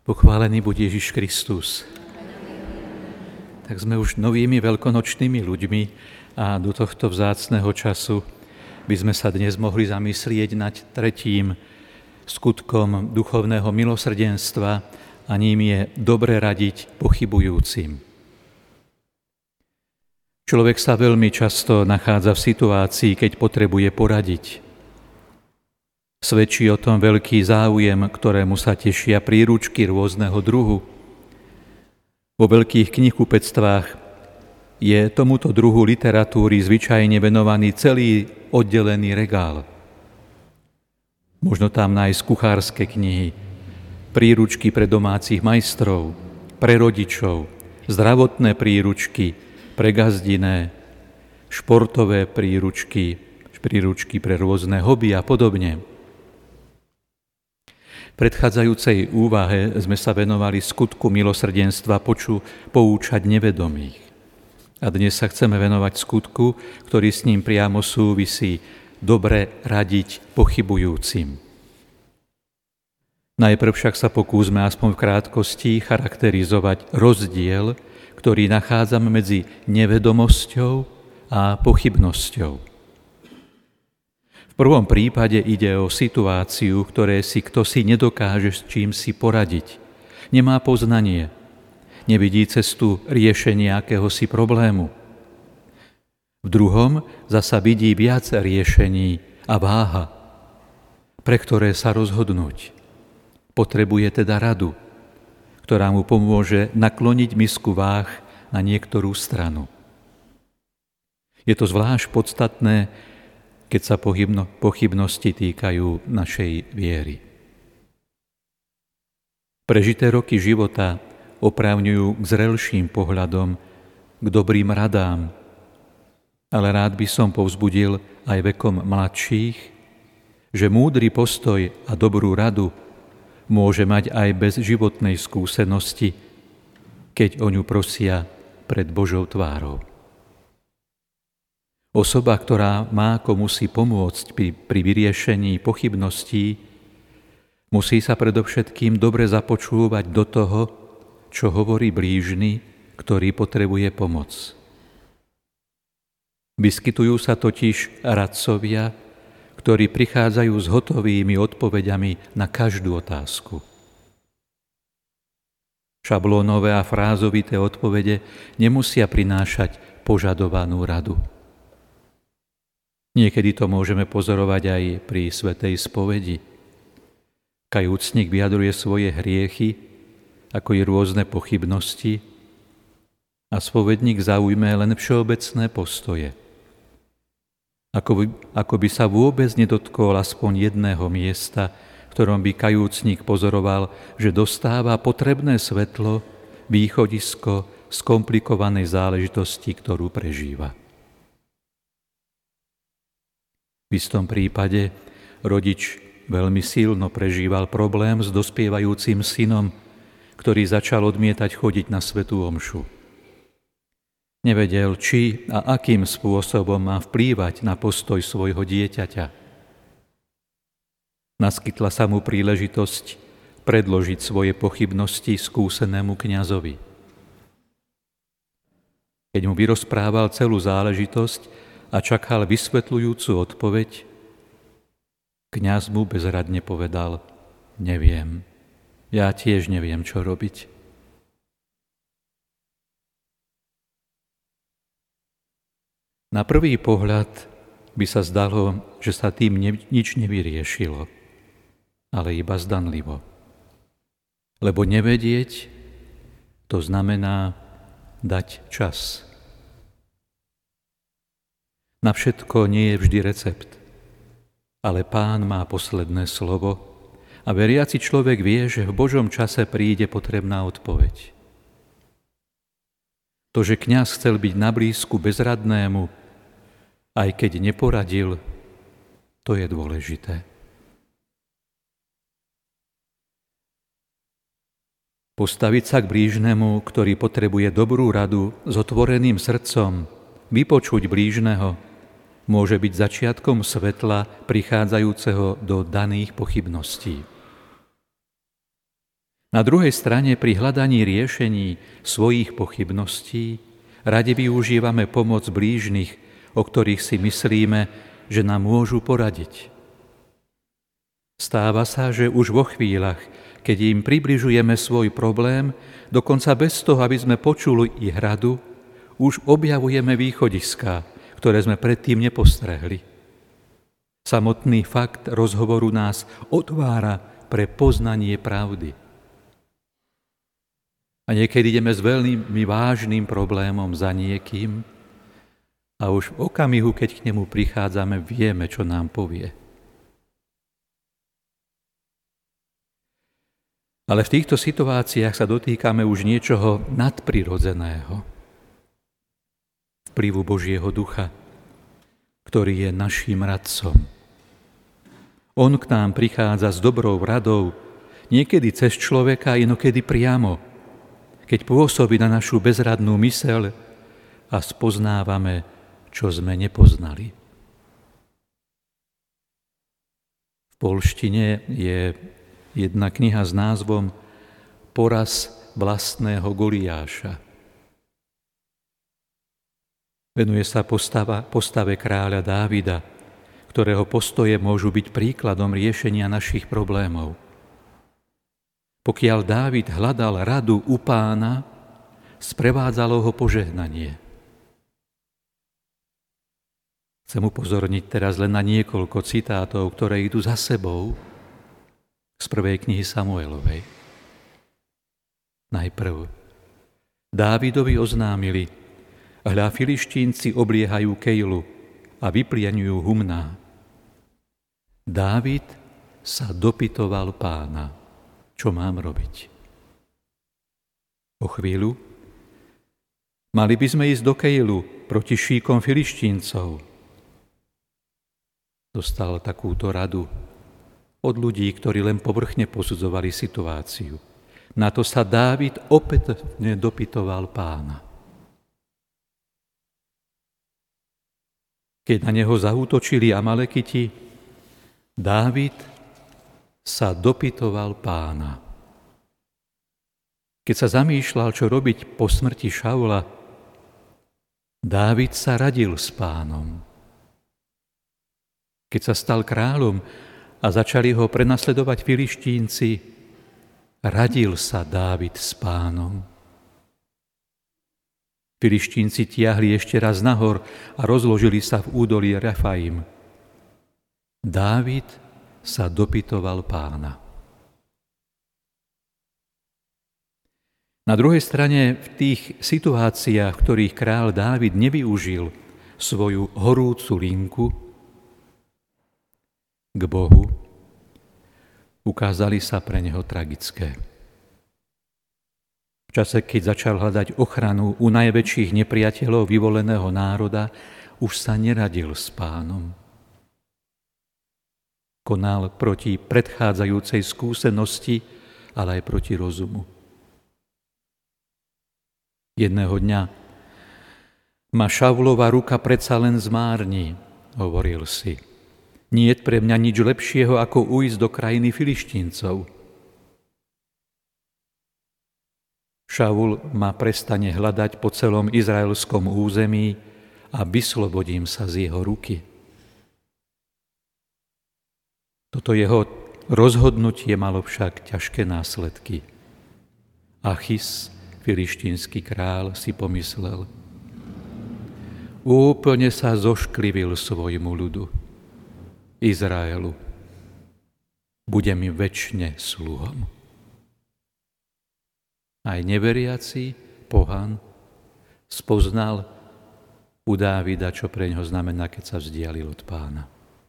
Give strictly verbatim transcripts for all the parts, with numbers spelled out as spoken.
Pochválený buď Ježiš Kristus. Tak sme už novými veľkonočnými ľuďmi a do tohto vzácneho času by sme sa dnes mohli zamyslieť nad tretím skutkom duchovného milosrdenstva a ním je dobre radiť pochybujúcim. Človek sa veľmi často nachádza v situácii, keď potrebuje poradiť. Svedčí o tom veľký záujem, ktorému sa tešia príručky rôzneho druhu. Vo veľkých knihkupectvách je tomuto druhu literatúry zvyčajne venovaný celý oddelený regál. Možno tam nájsť kuchárske knihy, príručky pre domácich majstrov, pre rodičov, zdravotné príručky pre gazdinné, športové príručky, príručky pre rôzne hobby a podobne. V predchádzajúcej úvahe sme sa venovali skutku milosrdenstva poču poučať nevedomých. A dnes sa chceme venovať skutku, ktorý s ním priamo súvisí, dobre radiť pochybujúcim. Najprv však sa pokúsme aspoň v krátkosti charakterizovať rozdiel, ktorý nachádzame medzi nevedomosťou a pochybnosťou. V prvom prípade ide o situáciu, ktoré si kto si nedokáže s čím si poradiť. Nemá poznanie, nevidí cestu riešenia akéhosi problému. V druhom zasa vidí viac riešení a váha, pre ktoré sa rozhodnúť. Potrebuje teda radu, ktorá mu pomôže nakloniť misku váh na niektorú stranu. Je to zvlášť podstatné, keď sa pochybno, pochybnosti týkajú našej viery. Prežité roky života oprávňujú k zrelším pohľadom, k dobrým radám, ale rád by som povzbudil aj vekom mladších, že múdry postoj a dobrú radu môže mať aj bez životnej skúsenosti, keď o ňu prosia pred Božou tvárou. Osoba, ktorá má komusi pomôcť pri, pri vyriešení pochybností, musí sa predovšetkým dobre započúvať do toho, čo hovorí blížny, ktorý potrebuje pomoc. Vyskytujú sa totiž radcovia, ktorí prichádzajú s hotovými odpoveďami na každú otázku. Šablónové a frázovité odpovede nemusia prinášať požadovanú radu. Niekedy to môžeme pozorovať aj pri svätej spovedi. Kajúcnik vyjadruje svoje hriechy, ako i rôzne pochybnosti, a spovedník zaujme len všeobecné postoje. Ako by, ako by sa vôbec nedotkol aspoň jedného miesta, v ktorom by kajúcnik pozoroval, že dostáva potrebné svetlo, východisko z komplikovanej záležitosti, ktorú prežíva. V istom prípade rodič veľmi silno prežíval problém s dospievajúcim synom, ktorý začal odmietať chodiť na svätú omšu. Nevedel, či a akým spôsobom má vplývať na postoj svojho dieťaťa. Naskytla sa mu príležitosť predložiť svoje pochybnosti skúsenému kňazovi. Keď mu vyrozprával celú záležitosť a čakal vysvetľujúcu odpoveď, kňaz mu bezradne povedal: neviem, ja tiež neviem, čo robiť. Na prvý pohľad by sa zdalo, že sa tým ne, nič nevyriešilo, ale iba zdanlivo. Lebo nevedieť, to znamená dať čas. Na všetko nie je vždy recept, ale Pán má posledné slovo a veriaci človek vie, že v Božom čase príde potrebná odpoveď. To, že kňaz chcel byť na blízku bezradnému, aj keď neporadil, to je dôležité. Postaviť sa k blížnemu, ktorý potrebuje dobrú radu, s otvoreným srdcom, vypočuť blížneho, môže byť začiatkom svetla prichádzajúceho do daných pochybností. Na druhej strane pri hľadaní riešení svojich pochybností radi využívame pomoc blížnych, o ktorých si myslíme, že nám môžu poradiť. Stáva sa, že už vo chvíľach, keď im približujeme svoj problém, dokonca bez toho, aby sme počuli ich radu, už objavujeme východiská, ktoré sme predtým nepostrehli. Samotný fakt rozhovoru nás otvára pre poznanie pravdy. A niekedy ideme s veľmi vážnym problémom za niekým a už v okamihu, keď k nemu prichádzame, vieme, čo nám povie. Ale v týchto situáciách sa dotýkame už niečoho nadprirodzeného. Vplyvu Božieho ducha, ktorý je naším radcom. On k nám prichádza s dobrou radou, niekedy cez človeka, inokedy priamo, keď pôsobí na našu bezradnú myseľ a spoznávame, čo sme nepoznali. V poľštine je jedna kniha s názvom Poraz vlastného Goliáša. Venuje sa postava, postave kráľa Dávida, ktorého postoje môžu byť príkladom riešenia našich problémov. Pokiaľ Dávid hľadal radu u Pána, sprevádzalo ho požehnanie. Chcem upozorniť teraz len na niekoľko citátov, ktoré idú za sebou z prvej knihy Samuelovej. Najprv. Dávidovi oznámili: hľa, Filištínci obliehajú Kejlu a vypliaňujú humná. Dávid sa dopytoval Pána, čo mám robiť. O chvíľu: mali by sme ísť do Kejlu proti šíkom Filištíncov. Dostal takúto radu od ľudí, ktorí len povrchne posudzovali situáciu. Na to sa Dávid opätovne dopytoval Pána. Keď na neho zaútočili Amalekiti, Dávid sa dopytoval Pána. Keď sa zamýšľal, čo robiť po smrti Šaula, Dávid sa radil s Pánom. Keď sa stal kráľom a začali ho prenasledovať Filištínci, radil sa Dávid s Pánom. Filištínci tiahli ešte raz nahor a rozložili sa v údolí Refaim. Dávid sa dopytoval Pána. Na druhej strane, v tých situáciách, v ktorých kráľ Dávid nevyužil svoju horúcu linku k Bohu, ukázali sa pre neho tragické. V čase, keď začal hľadať ochranu u najväčších nepriateľov vyvoleného národa, už sa neradil s Pánom. Konal proti predchádzajúcej skúsenosti, ale aj proti rozumu. Jedného dňa: ma Šaulova ruka predsa len zmárni, hovoril si. Niet pre mňa nič lepšieho, ako ujsť do krajiny Filištíncov. Šaul ma prestane hľadať po celom izraelskom území a vyslobodím sa z jeho ruky. Toto jeho rozhodnutie malo však ťažké následky. Achis, filištínsky král, si pomyslel: úplne sa zošklivil svojmu ľudu, Izraelu. Bude mi večne sluhom. Aj neveriaci pohan spoznal u Dávida, čo pre ňoho znamená, keď sa vzdialil od Pána.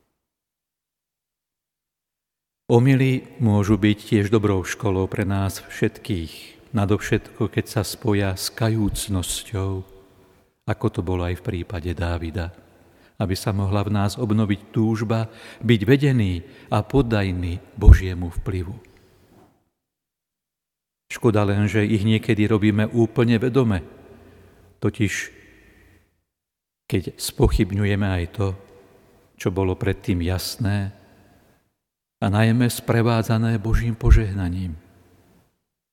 Omyly môžu byť tiež dobrou školou pre nás všetkých, nadovšetko, keď sa spoja s kajúcnosťou, ako to bolo aj v prípade Dávida, aby sa mohla v nás obnoviť túžba byť vedený a poddajný Božiemu vplyvu. Škoda len, že ich niekedy robíme úplne vedome, totiž keď spochybňujeme aj to, čo bolo predtým jasné a najmä sprevádzané Božím požehnaním.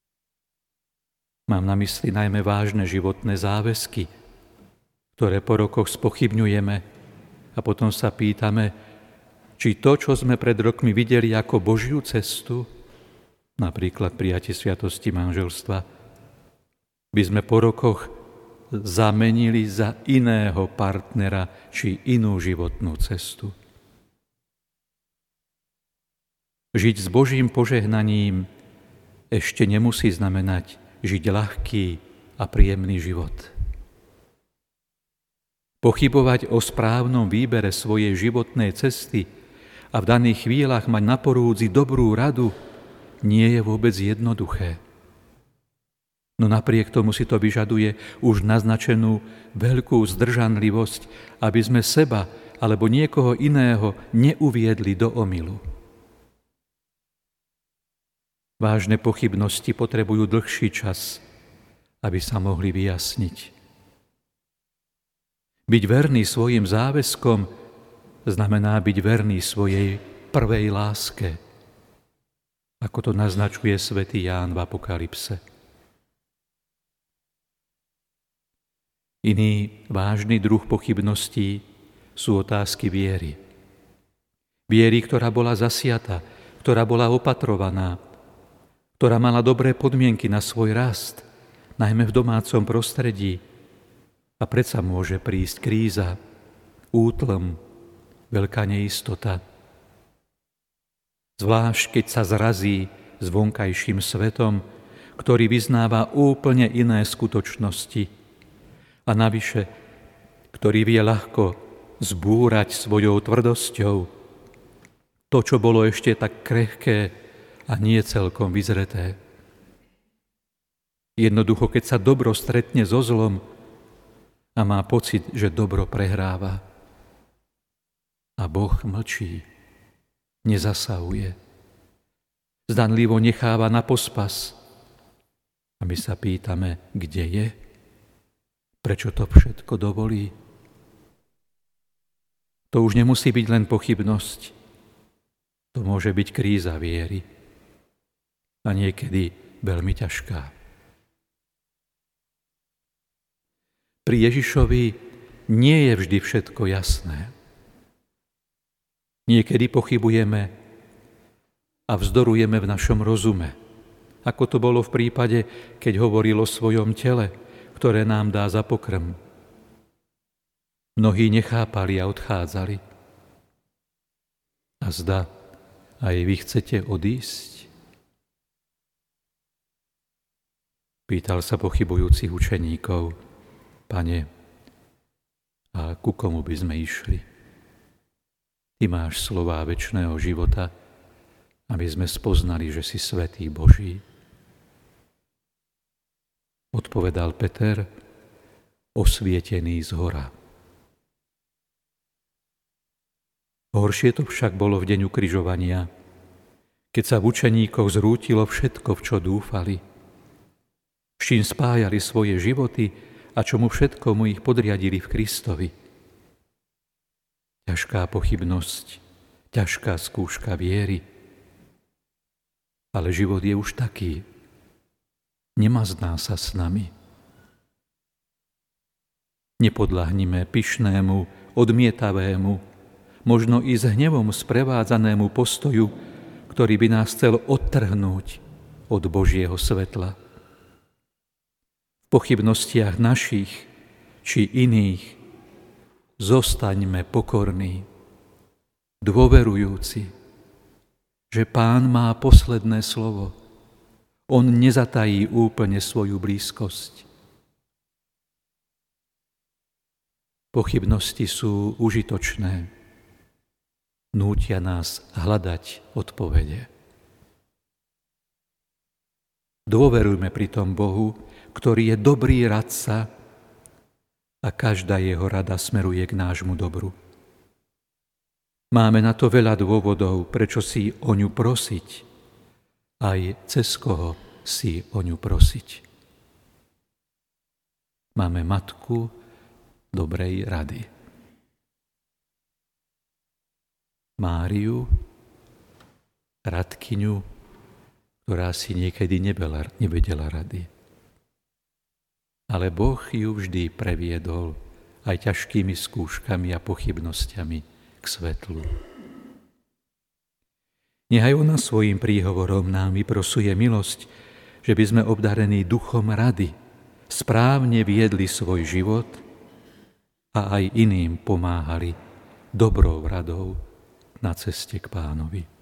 Mám na mysli najmä vážne životné záväzky, ktoré po rokoch spochybňujeme a potom sa pýtame, či to, čo sme pred rokmi videli ako Božiu cestu, napríklad prijatie sviatosti manželstva, by sme po rokoch zamenili za iného partnera či inú životnú cestu. Žiť s Božím požehnaním ešte nemusí znamenať žiť ľahký a príjemný život. Pochybovať o správnom výbere svojej životnej cesty a v daných chvíľach mať na porúdzi dobrú radu nie je vôbec jednoduché. No napriek tomu si to vyžaduje už naznačenú veľkú zdržanlivosť, aby sme seba alebo niekoho iného neuviedli do omylu. Vážne pochybnosti potrebujú dlhší čas, aby sa mohli vyjasniť. Byť verný svojim záväzkom znamená byť verný svojej prvej láske, ako to naznačuje svätý Ján v Apokalypse. Iný vážny druh pochybností sú otázky viery. Viery, ktorá bola zasiata, ktorá bola opatrovaná, ktorá mala dobré podmienky na svoj rast, najmä v domácom prostredí. A predsa môže prísť kríza, útlm, veľká neistota. Zvlášť, keď sa zrazí s vonkajším svetom, ktorý vyznáva úplne iné skutočnosti a navyše, ktorý vie ľahko zbúrať svojou tvrdosťou to, čo bolo ešte tak krehké a nie celkom vyzreté. Jednoducho, keď sa dobro stretne so zlom a má pocit, že dobro prehráva a Boh mlčí, nezasahuje, zdanlivo necháva na pospas a my sa pýtame, kde je, prečo to všetko dovolí. To už nemusí byť len pochybnosť, to môže byť kríza viery a niekedy veľmi ťažká. Pri Ježišovi nie je vždy všetko jasné. Niekedy pochybujeme a vzdorujeme v našom rozume, ako to bolo v prípade, keď hovoril o svojom tele, ktoré nám dá za pokrm. Mnohí nechápali a odchádzali. A zda, aj vy chcete odísť? Pýtal sa pochybujúcich učeníkov: Pane, a ku komu by sme išli? Ty máš slová večného života, aby sme spoznali, že si svätý Boží. Odpovedal Peter: osvietený zhora. Horšie to však bolo v deň ukrižovania, keď sa v učeníkoch zrútilo všetko, v čo dúfali, s čím spájali svoje životy a čomu všetkomu ich podriadili v Kristovi. Ťažká pochybnosť, ťažká skúška viery. Ale život je už taký. Nemazná sa s nami. Nepodľahnime pyšnému, odmietavému, možno i s hnevom sprevádzanému postoju, ktorý by nás chcel odtrhnúť od Božieho svetla. V pochybnostiach našich či iných zostaňme pokorní, dôverujúci, že Pán má posledné slovo. On nezatají úplne svoju blízkosť. Pochybnosti sú užitočné. Nútia nás hľadať odpovede. Dôverujme pritom Bohu, ktorý je dobrý radca a každá jeho rada smeruje k nášmu dobru. Máme na to veľa dôvodov, prečo si o ňu prosiť, aj cez koho si o ňu prosiť. Máme matku dobrej rady. Máriu, radkyňu, ktorá si niekedy nevedela rady. ale Boh ju vždy previedol aj ťažkými skúškami a pochybnosťami k svetlu. Nechaj ona svojim príhovorom nám vyprosuje milosť, že by sme obdarení duchom rady správne viedli svoj život a aj iným pomáhali dobrou radou na ceste k Pánovi.